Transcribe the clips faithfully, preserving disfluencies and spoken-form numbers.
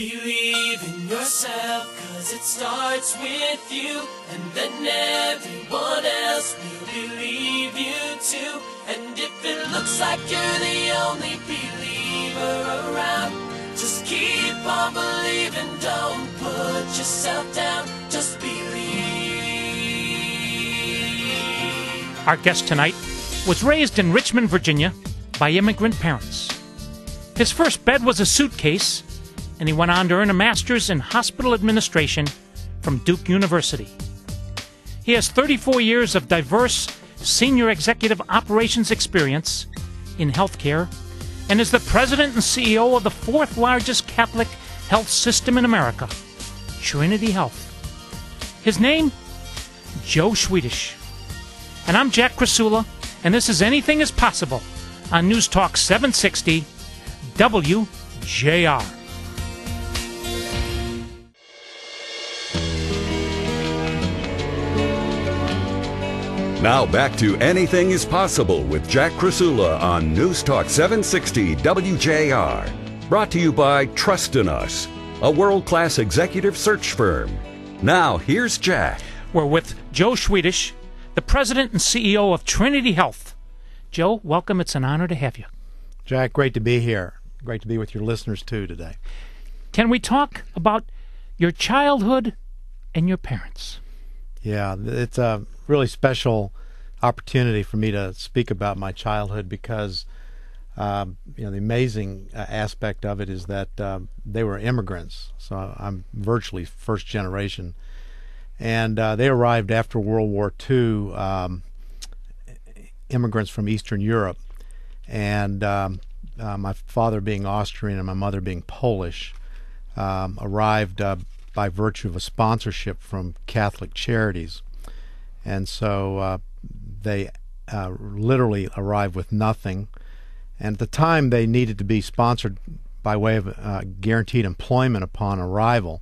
Believe in yourself, cause it starts with you, and then everyone else will believe you too. And if it looks like you're the only believer around, just keep on believing, don't put yourself down, just believe. Our guest tonight was raised in Richmond, Virginia by immigrant parents. His first bed was a suitcase, and he went on to earn a master's in hospital administration from Duke University. He has thirty-four years of diverse senior executive operations experience in healthcare and is the president and C E O of the fourth largest Catholic health system in America, Trinity Health. His name, Joe Swedish. And I'm Jack Krasula, and this is Anything is Possible on News Talk seven sixty W J R. Now back to Anything is Possible with Jack Krasula on News Talk seven sixty W J R. Brought to you by Trust in Us, a world-class executive search firm. Now, here's Jack. We're with Joe Swedish, the president and C E O of Trinity Health. Joe, welcome. It's an honor to have you. Jack, great to be here. Great to be with your listeners, too, today. Can we talk about your childhood and your parents? Yeah, it's a really special opportunity for me to speak about my childhood because, um, you know, the amazing uh, aspect of it is that uh, they were immigrants. So I'm virtually first generation. And uh, they arrived after World War Two, um, immigrants from Eastern Europe. And um, uh, my father being Austrian and my mother being Polish, um, arrived uh, by virtue of a sponsorship from Catholic Charities. And so uh, they uh, literally arrived with nothing. And at the time, they needed to be sponsored by way of uh, guaranteed employment upon arrival.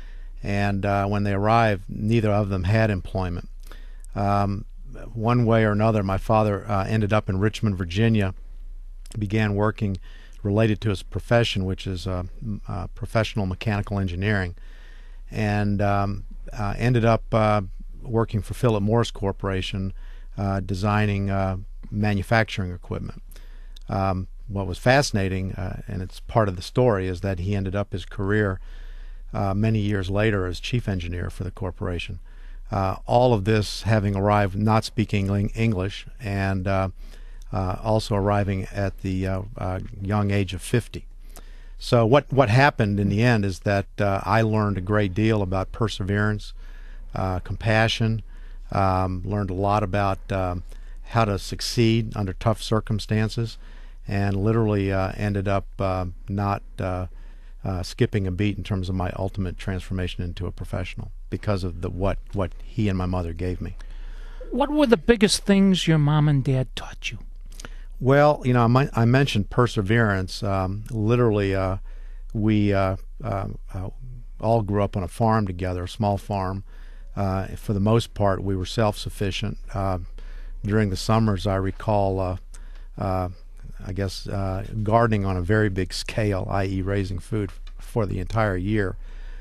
And uh, when they arrived, neither of them had employment. Um, one way or another, my father uh, ended up in Richmond, Virginia, began working related to his profession, which is uh, uh, professional mechanical engineering, and um, uh, ended up uh, working for Philip Morris Corporation, uh, designing uh, manufacturing equipment. Um, what was fascinating, uh, and it's part of the story, is that he ended up his career uh, many years later as chief engineer for the corporation. Uh, all of this having arrived not speaking English, and uh, uh, also arriving at the uh, uh, young age of fifty. So what, what happened in the end is that uh, I learned a great deal about perseverance, uh, compassion, um, learned a lot about um, how to succeed under tough circumstances, and literally uh, ended up uh, not uh, uh, skipping a beat in terms of my ultimate transformation into a professional because of the what, what he and my mother gave me. What were the biggest things your mom and dad taught you? Well, you know, I, might, I mentioned perseverance. Um, literally, uh, we uh, uh, uh, all grew up on a farm together, a small farm. Uh, for the most part, we were self-sufficient. Uh, during the summers, I recall, uh, uh, I guess, uh, gardening on a very big scale, that is raising food for the entire year.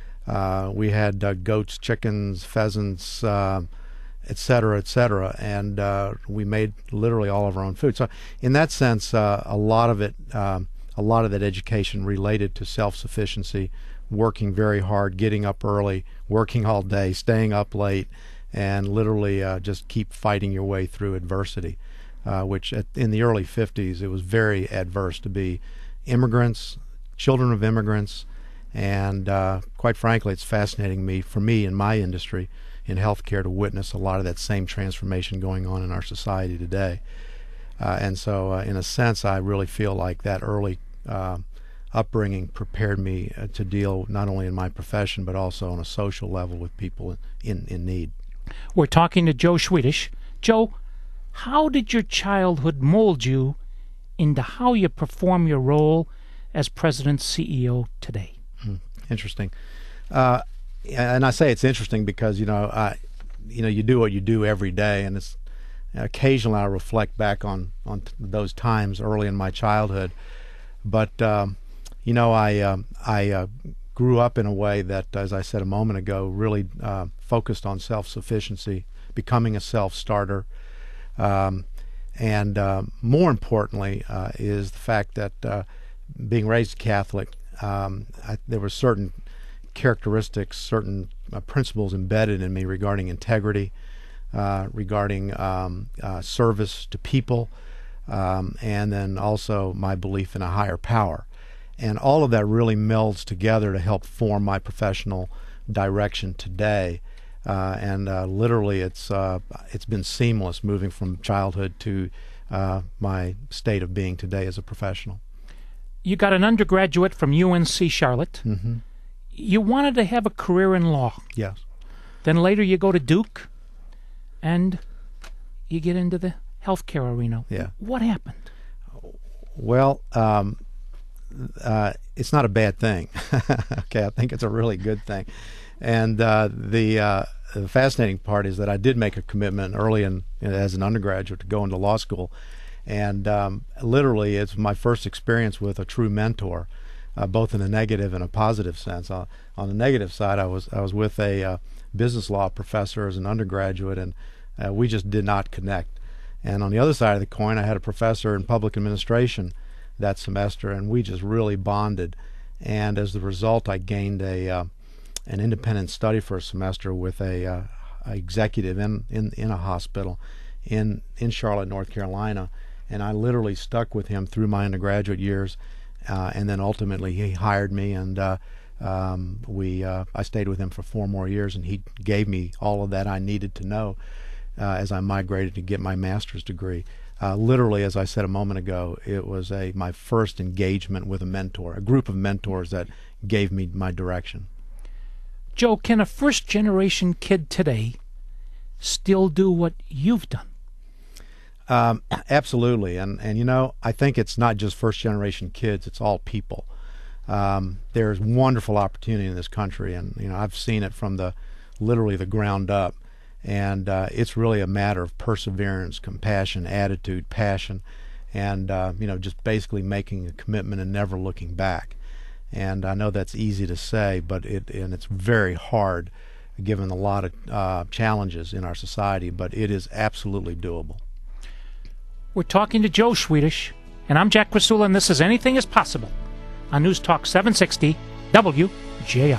Uh, we had uh, goats, chickens, pheasants, uh, et cetera, et cetera, and uh, we made literally all of our own food. So, in that sense, uh, a lot of it, um, a lot of that education related to self-sufficiency, working very hard, getting up early, working all day, staying up late, and literally uh, just keep fighting your way through adversity. Uh, which at, in the early fifties, it was very adverse to be immigrants, children of immigrants, and uh, quite frankly, it's fascinating me for me in my industry in healthcare to witness a lot of that same transformation going on in our society today. Uh, and so, uh, in a sense, I really feel like that early uh, upbringing prepared me uh, to deal not only in my profession but also on a social level with people in, in need. We're talking to Joe Swedish. Joe, how did your childhood mold you into how you perform your role as President C E O today? Hmm. Interesting. Uh, and I say it's interesting because, you know, I, you know, you do what you do every day, and it's occasionally I reflect back on, on those times early in my childhood. But, um, you know, I, uh, I uh, grew up in a way that, as I said a moment ago, really uh, focused on self-sufficiency, becoming a self-starter. Um, and uh, more importantly uh, is the fact that uh, being raised Catholic, um, I, there were certain characteristics, certain uh, principles embedded in me regarding integrity, uh, regarding um, uh, service to people, um, and then also my belief in a higher power. And all of that really melds together to help form my professional direction today. Uh, and uh, literally, it's uh, it's been seamless moving from childhood to uh, my state of being today as a professional. You got an undergraduate from U N C Charlotte. Mm-hmm. You wanted to have a career in law. Yes. Then later you go to Duke, and you get into the healthcare arena. Yeah. What happened? Well, um, uh, it's not a bad thing. Okay, I think it's a really good thing. And uh, the, uh, the fascinating part is that I did make a commitment early in, as an undergraduate to go into law school. And um, literally, it's my first experience with a true mentor, uh, both in a negative and a positive sense. Uh, on the negative side, I was I was with a uh, business law professor as an undergraduate, and uh, we just did not connect. And on the other side of the coin, I had a professor in public administration that semester, and we just really bonded. And as the result, I gained a uh, an independent study for a semester with a, uh, a executive in, in in a hospital in in Charlotte, North Carolina. And I literally stuck with him through my undergraduate years, uh, and then ultimately he hired me, and uh, um, we uh, I stayed with him for four more years, and he gave me all of that I needed to know uh, as I migrated to get my master's degree. Uh, literally, as I said a moment ago, it was a my first engagement with a mentor, a group of mentors that gave me my direction. Joe, can a first-generation kid today still do what you've done? Um, absolutely, and and you know, I think it's not just first generation kids; it's all people. Um, there's wonderful opportunity in this country, and you know, I've seen it from the literally the ground up, and uh, it's really a matter of perseverance, compassion, attitude, passion, and uh, you know, just basically making a commitment and never looking back. And I know that's easy to say, but it and it's very hard, given a lot of uh, challenges in our society. But it is absolutely doable. We're talking to Joe Swedish, and I'm Jack Krasula, and this is Anything is Possible on News Talk seven sixty W J R.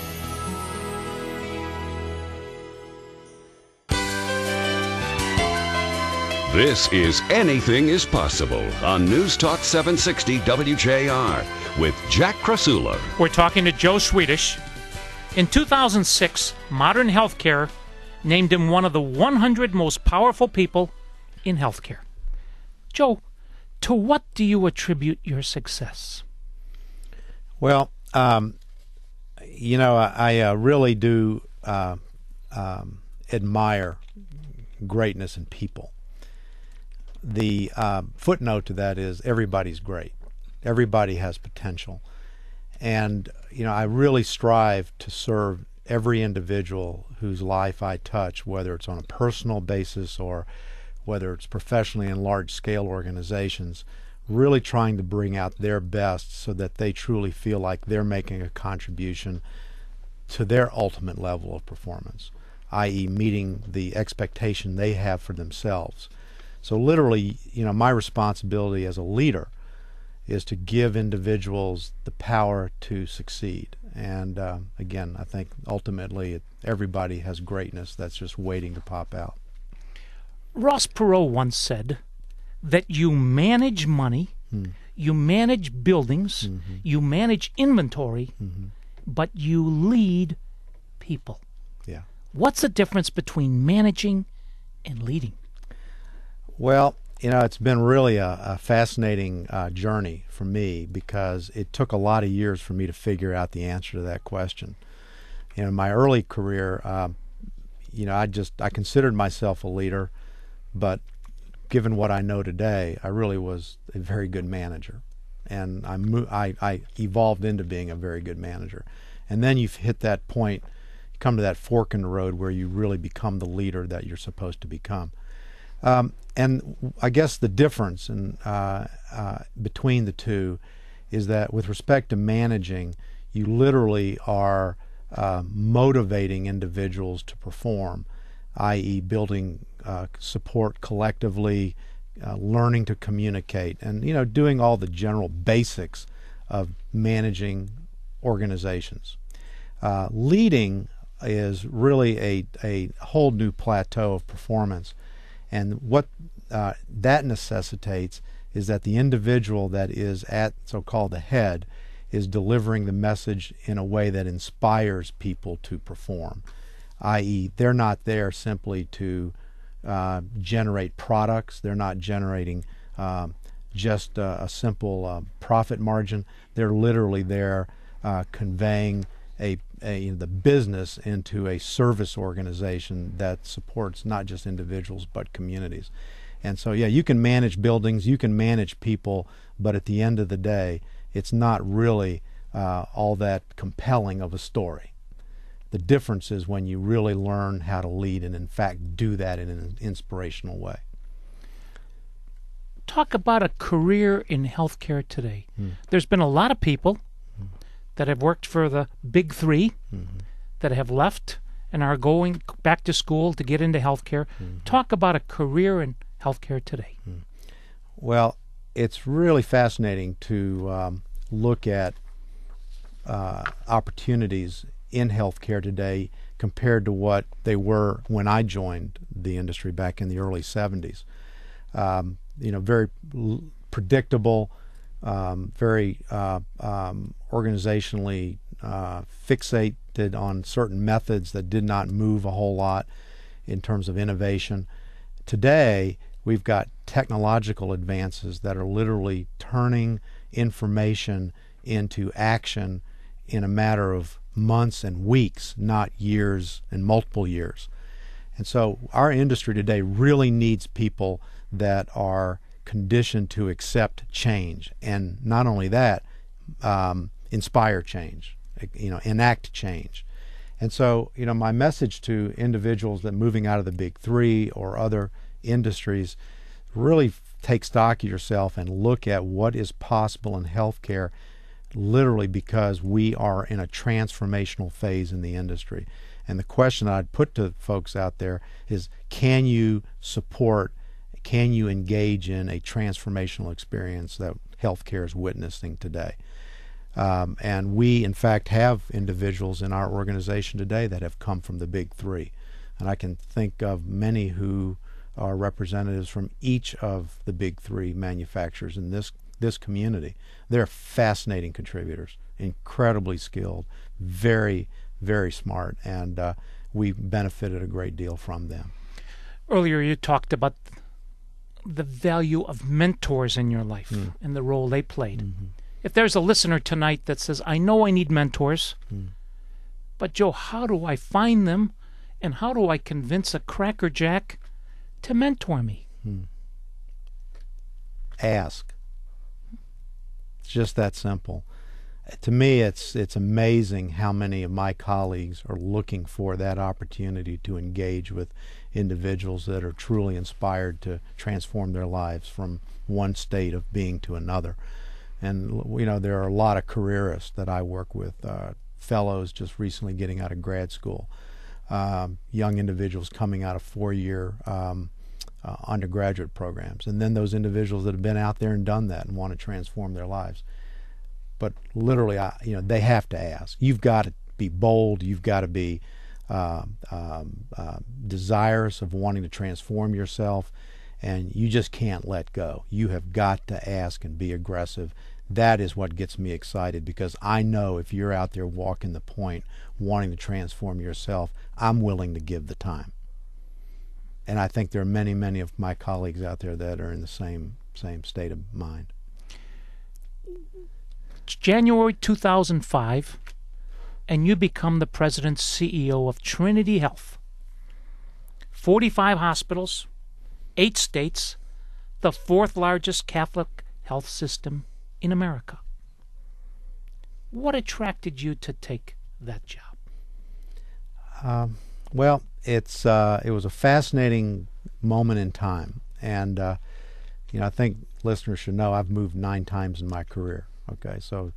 This is Anything is Possible on News Talk seven sixty W J R with Jack Krasula. We're talking to Joe Swedish. In two thousand six, Modern Healthcare named him one of the one hundred most powerful people in healthcare. Joe, to what do you attribute your success? Well, um, you know, I, I uh, really do uh, um, admire greatness in people. The uh, footnote to that is everybody's great. Everybody has potential. And, you know, I really strive to serve every individual whose life I touch, whether it's on a personal basis or whether it's professionally in large-scale organizations, really trying to bring out their best so that they truly feel like they're making a contribution to their ultimate level of performance, that is meeting the expectation they have for themselves. So literally, you know, my responsibility as a leader is to give individuals the power to succeed. And um, again, I think ultimately it, everybody has greatness that's just waiting to pop out. Ross Perot once said that you manage money, hmm. you manage buildings, mm-hmm. you manage inventory, mm-hmm. but you lead people. Yeah. What's the difference between managing and leading? Well, you know, it's been really a, a fascinating uh, journey for me because it took a lot of years for me to figure out the answer to that question. You know, in my early career, uh, you know, I just I considered myself a leader, but given what I know today, I really was a very good manager, and I mo- I, I evolved into being a very good manager. And then you've hit that point, you come to that fork in the road where you really become the leader that you're supposed to become. Um, and I guess the difference in, uh, uh, between the two is that with respect to managing, you literally are uh, motivating individuals to perform, that is building uh, support collectively, uh, learning to communicate, and you know doing all the general basics of managing organizations. Uh, leading is really a, a whole new plateau of performance, and what uh, that necessitates is that the individual that is at so-called the head is delivering the message in a way that inspires people to perform, that is they're not there simply to uh, generate products. They're not generating um, just uh, a simple uh, profit margin. They're literally there uh, conveying a, a the business into a service organization that supports not just individuals but communities. And so, yeah, you can manage buildings, you can manage people, but at the end of the day, it's not really uh, all that compelling of a story. The difference is when you really learn how to lead and, in fact, do that in an inspirational way. Talk about a career in healthcare today. Hmm. There's been a lot of people hmm. that have worked for the big three hmm. that have left and are going back to school to get into healthcare. Hmm. Talk about a career in healthcare today. Hmm. Well, it's really fascinating to um, look at uh, opportunities in healthcare today compared to what they were when I joined the industry back in the early seventies. Um, you know, very l- predictable, um, very uh, um, organizationally uh, fixated on certain methods that did not move a whole lot in terms of innovation. Today, we've got technological advances that are literally turning information into action in a matter of months and weeks, not years and multiple years. And so our industry today really needs people that are conditioned to accept change, and not only that, um, inspire change, you know, enact change. And so, you know, my message to individuals that moving out of the big three or other industries, really take stock of yourself and look at what is possible in healthcare, literally because we are in a transformational phase in the industry. And the question I'd put to folks out there is, can you support, can you engage in a transformational experience that healthcare is witnessing today? Um, and we, in fact, have individuals in our organization today that have come from the big three. And I can think of many who are representatives from each of the big three manufacturers in this this community. They're fascinating contributors, incredibly skilled, very, very smart, and uh, we benefited a great deal from them. Earlier you talked about the value of mentors in your life mm. and the role they played. Mm-hmm. If there's a listener tonight that says, I know I need mentors, mm. but Joe, how do I find them, and how do I convince a Cracker Jack to mentor me? Hmm. Ask. It's just that simple. To me, it's it's amazing how many of my colleagues are looking for that opportunity to engage with individuals that are truly inspired to transform their lives from one state of being to another. And you know, there are a lot of careerists that I work with, uh, fellows just recently getting out of grad school. Um, young individuals coming out of four-year um, uh, undergraduate programs, and then those individuals that have been out there and done that and want to transform their lives. But literally, I, you know, they have to ask. You've got to be bold. You've got to be uh, um, uh, desirous of wanting to transform yourself, and you just can't let go. You have got to ask and be aggressive. That is what gets me excited, because I know if you're out there walking the point, wanting to transform yourself, I'm willing to give the time. And I think there are many, many of my colleagues out there that are in the same same state of mind. It's January two thousand five, and you become the president C E O of Trinity Health. forty-five hospitals, eight states, the fourth largest Catholic health system in America. What attracted you to take that job? Um, well, it's uh, it was a fascinating moment in time, and uh, you know, I think listeners should know I've moved nine times in my career. Okay, so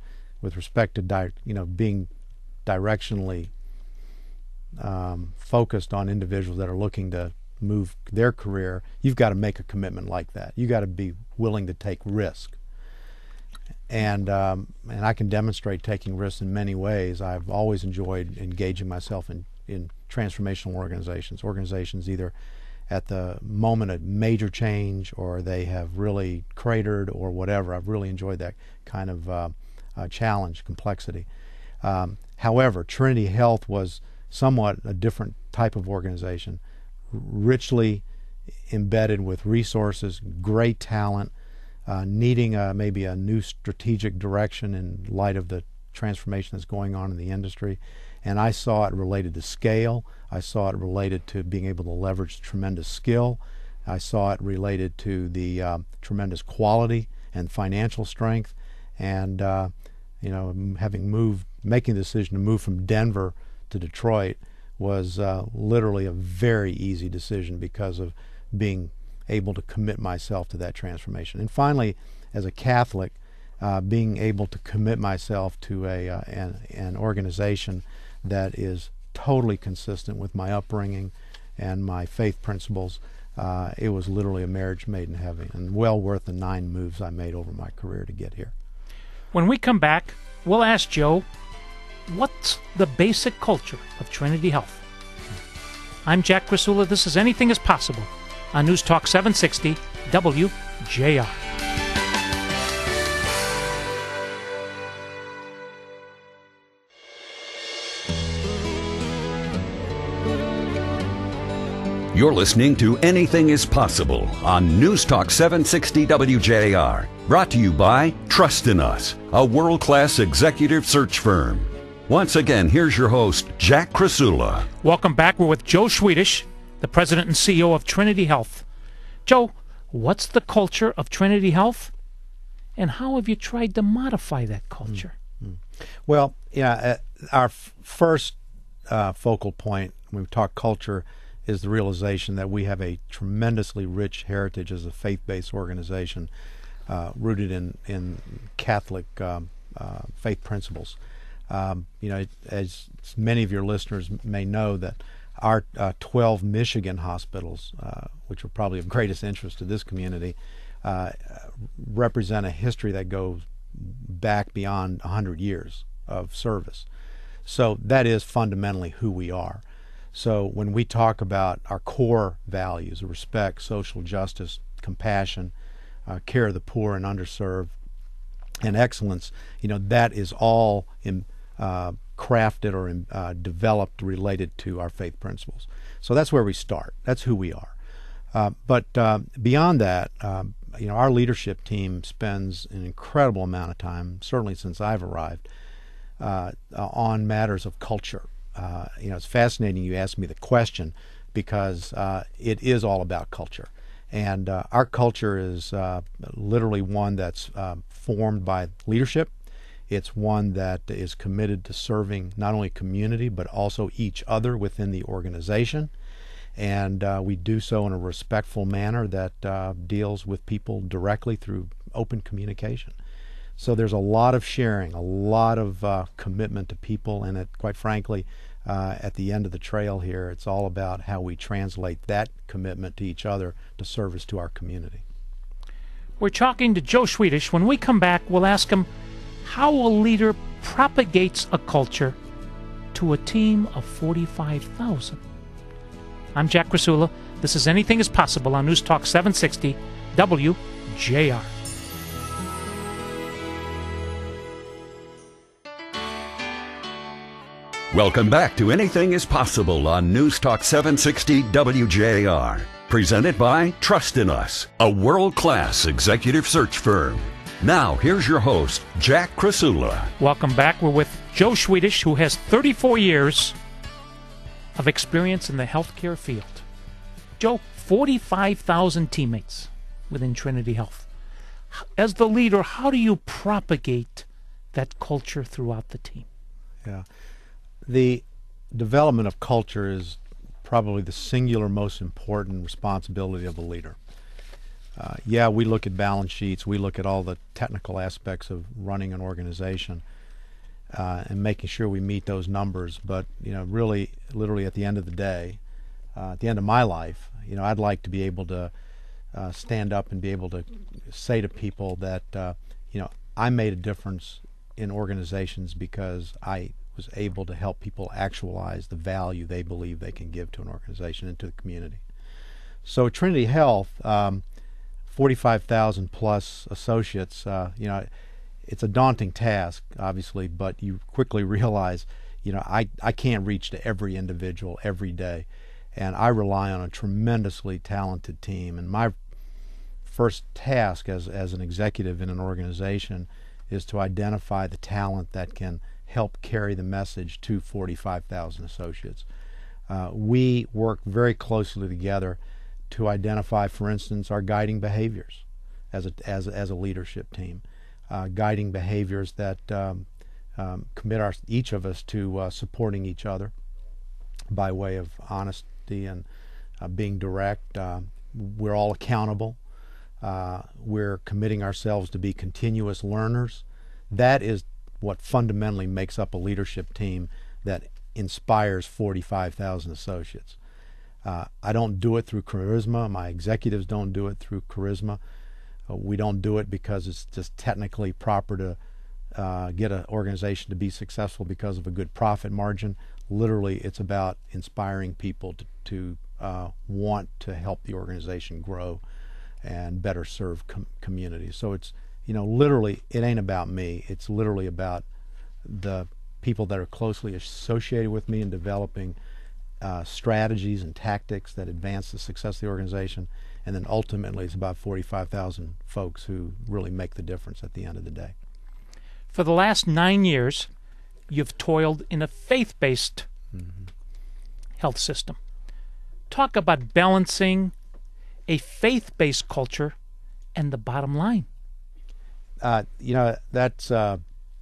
with respect to di- you know being directionally um, focused on individuals that are looking to move their career, you've got to make a commitment like that. You got to be willing to take risk, and um, and I can demonstrate taking risks in many ways. I've always enjoyed engaging myself in in transformational organizations, organizations either at the moment of major change or they have really cratered or whatever. I've really enjoyed that kind of uh, uh, challenge, complexity. Um, however, Trinity Health was somewhat a different type of organization, richly embedded with resources, great talent, uh, needing a, maybe a new strategic direction in light of the transformation that's going on in the industry. And I saw it related to scale. I saw it related to being able to leverage tremendous skill. I saw it related to the uh, tremendous quality and financial strength. And, uh, you know, having moved, making the decision to move from Denver to Detroit was uh, literally a very easy decision because of being able to commit myself to that transformation. And finally, as a Catholic, uh, being able to commit myself to a uh, an, an organization that is totally consistent with my upbringing and my faith principles. Uh, it was literally a marriage made in heaven, and well worth the nine moves I made over my career to get here. When we come back, we'll ask Joe, what's the basic culture of Trinity Health? I'm Jack Krasula. This is Anything is Possible on News Talk seven sixty W J R. You're listening to Anything is Possible on News Talk seven sixty W J R. Brought to you by Trust in Us, a world-class executive search firm. Once again, here's your host, Jack Krasula. Welcome back. We're with Joe Swedish, the president and C E O of Trinity Health. Joe, what's the culture of Trinity Health, and how have you tried to modify that culture? Mm-hmm. Well, yeah, uh, our f- first uh, focal point when we talk culture is the realization that we have a tremendously rich heritage as a faith-based organization uh, rooted in, in Catholic um, uh, faith principles. Um, you know, as many of your listeners may know, that our uh, twelve Michigan hospitals, uh, which are probably of greatest interest to this community, uh, represent a history that goes back beyond one hundred years of service. So that is fundamentally who we are. So when we talk about our core values, respect, social justice, compassion, uh, care of the poor and underserved, and excellence, you know, that is all in, uh, crafted or in, uh, developed related to our faith principles. So that's where we start. That's who we are. Uh, but uh, beyond that, um, you know, our leadership team spends an incredible amount of time, certainly since I've arrived, uh, uh, on matters of culture. Uh, you know, it's fascinating you asked me the question because uh, it is all about culture. And uh, our culture is uh, literally one that's uh, formed by leadership. It's one that is committed to serving not only community but also each other within the organization. And uh, we do so in a respectful manner that uh, deals with people directly through open communication. So there's a lot of sharing, a lot of uh, commitment to people, and it, quite frankly, uh, at the end of the trail here, it's all about how we translate that commitment to each other to service to our community. We're talking to Joe Swedish. When we come back, we'll ask him how a leader propagates a culture to a team of forty-five thousand. I'm Jack Krasula. This is Anything is Possible on News Talk seven sixty W J R. Welcome back to Anything is Possible on News Talk seven sixty W J R. Presented by Trust in Us, a world-class executive search firm. Now, here's your host, Jack Krasula. Welcome back. We're with Joe Swedish, who has thirty-four years of experience in the healthcare field. Joe, forty-five thousand teammates within Trinity Health. As the leader, how do you propagate that culture throughout the team? Yeah. The development of culture is probably the singular most important responsibility of a leader. Uh, yeah, we look at balance sheets, we look at all the technical aspects of running an organization, uh, and making sure we meet those numbers. But you know, really, literally at the end of the day, uh, at the end of my life, you know, I'd like to be able to uh, stand up and be able to say to people that uh, you know, I made a difference in organizations because I was able to help people actualize the value they believe they can give to an organization and to the community. So Trinity Health, um, forty-five thousand plus associates, uh, you know, it's a daunting task, obviously, but you quickly realize, you know, I, I can't reach to every individual every day, and I rely on a tremendously talented team. And my first task as, as an executive in an organization is to identify the talent that can help carry the message to forty-five thousand associates. Uh, we work very closely together to identify, for instance, our guiding behaviors as a, as, as a leadership team, uh, guiding behaviors that um, um, commit our, each of us to uh, supporting each other by way of honesty and uh, being direct. Uh, we're all accountable. Uh, we're committing ourselves to be continuous learners. That is what fundamentally makes up a leadership team that inspires forty-five thousand associates. Uh, I don't do it through charisma. My executives don't do it through charisma. Uh, we don't do it because it's just technically proper to uh, get an organization to be successful because of a good profit margin. Literally, it's about inspiring people to, to uh, want to help the organization grow and better serve com- communities. So it's, you know, literally, it ain't about me. It's literally about the people that are closely associated with me in developing uh, strategies and tactics that advance the success of the organization. And then ultimately, it's about forty-five thousand folks who really make the difference at the end of the day. For the last nine years, you've toiled in a faith-based mm-hmm. health system. Talk about balancing a faith-based culture and the bottom line. Uh, you know, that's uh,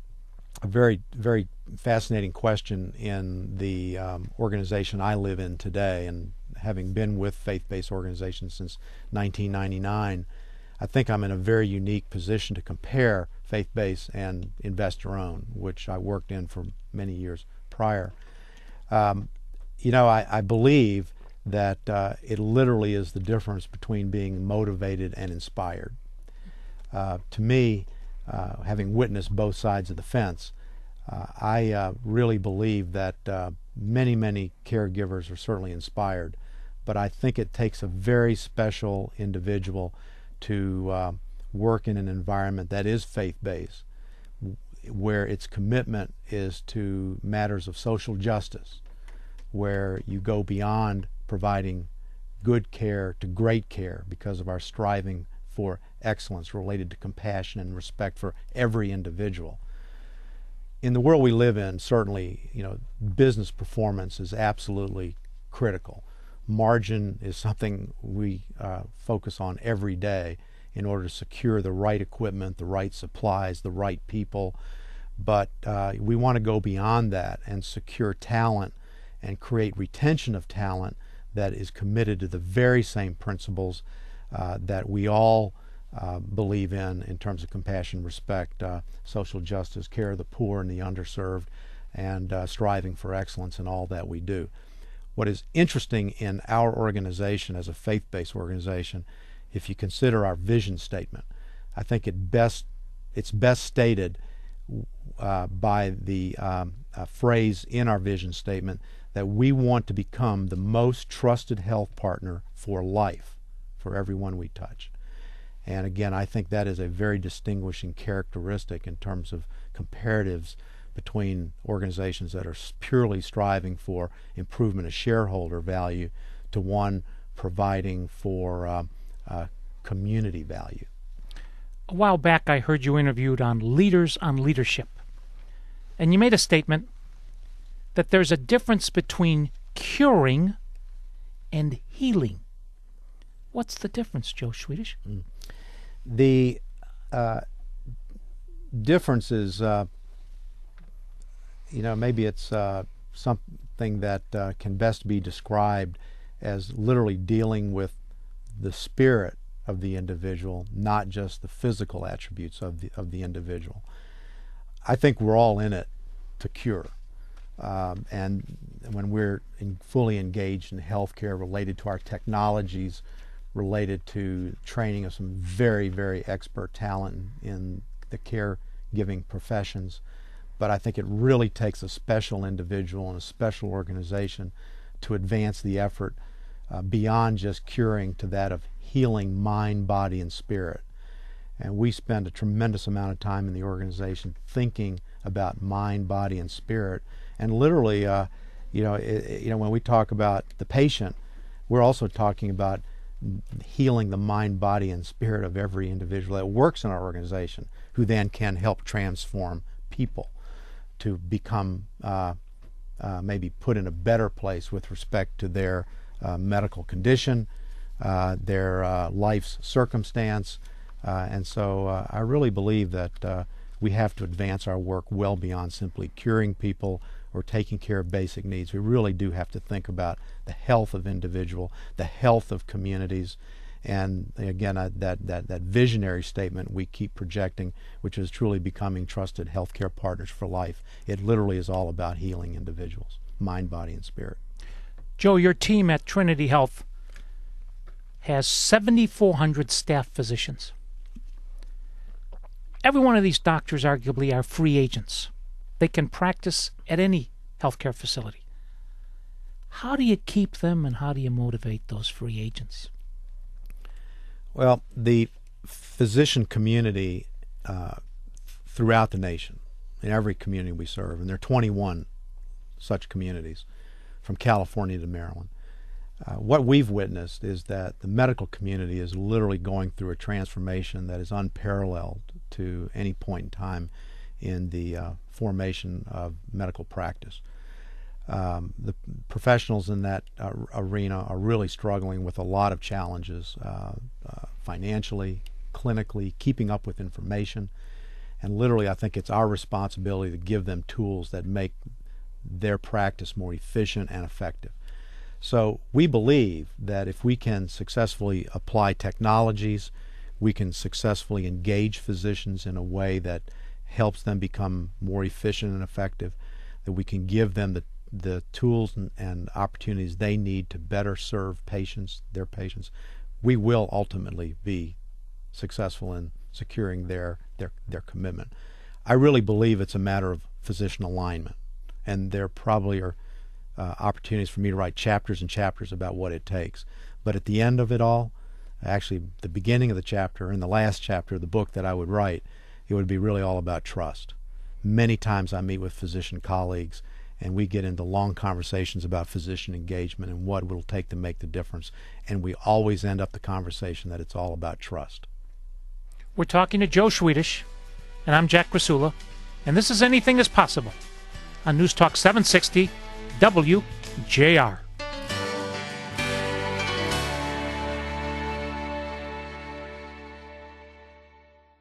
a very, very fascinating question in the um, organization I live in today. And having been with faith-based organizations since nineteen ninety-nine, I think I'm in a very unique position to compare faith-based and investor-owned, which I worked in for many years prior. Um, you know, I, I believe that uh, it literally is the difference between being motivated and inspired. Uh, to me, uh, having witnessed both sides of the fence, uh, I uh, really believe that uh, many, many caregivers are certainly inspired, but I think it takes a very special individual to uh, work in an environment that is faith-based, where its commitment is to matters of social justice, where you go beyond providing good care to great care because of our striving for excellence related to compassion and respect for every individual. In the world we live in, certainly, you know, business performance is absolutely critical. Margin is something we uh, focus on every day in order to secure the right equipment, the right supplies, the right people. But uh, we want to go beyond that and secure talent and create retention of talent that is committed to the very same principles uh, that we all uh, believe in in terms of compassion, respect, uh, social justice, care of the poor and the underserved, and uh, striving for excellence in all that we do. What is interesting in our organization as a faith-based organization, if you consider our vision statement, I think it best it's best stated uh, by the um, uh, phrase in our vision statement that we want to become the most trusted health partner for life for everyone we touch. And again, I think that is a very distinguishing characteristic in terms of comparatives between organizations that are purely striving for improvement of shareholder value to one providing for uh, uh, community value. A while back, I heard you interviewed on Leaders on Leadership, and you made a statement that there's a difference between curing and healing. What's the difference, Joe Swedish? Mm. The uh, difference is, uh, you know, maybe it's uh, something that uh, can best be described as literally dealing with the spirit of the individual, not just the physical attributes of the of the individual. I think we're all in it to cure. Um, and when we're in fully engaged in healthcare related to our technologies, related to training of some very, very expert talent in the caregiving professions, but I think it really takes a special individual and a special organization to advance the effort uh, beyond just curing to that of healing mind, body, and spirit. And we spend a tremendous amount of time in the organization thinking about mind, body, and spirit. And literally, uh, you know, it, you know, when we talk about the patient, we're also talking about healing the mind, body, and spirit of every individual that works in our organization, who then can help transform people to become uh, uh, maybe put in a better place with respect to their uh, medical condition, uh, their uh, life's circumstance. Uh, and so uh, I really believe that uh, we have to advance our work well beyond simply curing people or taking care of basic needs. We really do have to think about the health of individual, the health of communities, and again, uh, that, that, that visionary statement we keep projecting, which is truly becoming trusted healthcare partners for life. It literally is all about healing individuals, mind, body, and spirit. Joe, your team at Trinity Health has seven thousand four hundred staff physicians. Every one of these doctors arguably are free agents. They can practice at any healthcare facility. How do you keep them, and how do you motivate those free agents? Well, the physician community uh, throughout the nation, in every community we serve, and there are twenty-one such communities from California to Maryland, uh, what we've witnessed is that the medical community is literally going through a transformation that is unparalleled to any point in time in the uh, formation of medical practice. Um, the professionals in that uh, arena are really struggling with a lot of challenges, uh, uh, financially, clinically, keeping up with information, and literally I think it's our responsibility to give them tools that make their practice more efficient and effective. So we believe that if we can successfully apply technologies, we can successfully engage physicians in a way that helps them become more efficient and effective, that we can give them the the tools and, and opportunities they need to better serve patients, their patients, we will ultimately be successful in securing their, their, their commitment. I really believe it's a matter of physician alignment, and there probably are uh, opportunities for me to write chapters and chapters about what it takes. But at the end of it all, actually the beginning of the chapter and the last chapter of the book that I would write, it would be really all about trust. Many times I meet with physician colleagues, and we get into long conversations about physician engagement and what it will take to make the difference. And we always end up the conversation that it's all about trust. We're talking to Joe Schwedish, and I'm Jack Krasula, and this is Anything is Possible on News Talk seven sixty W J R.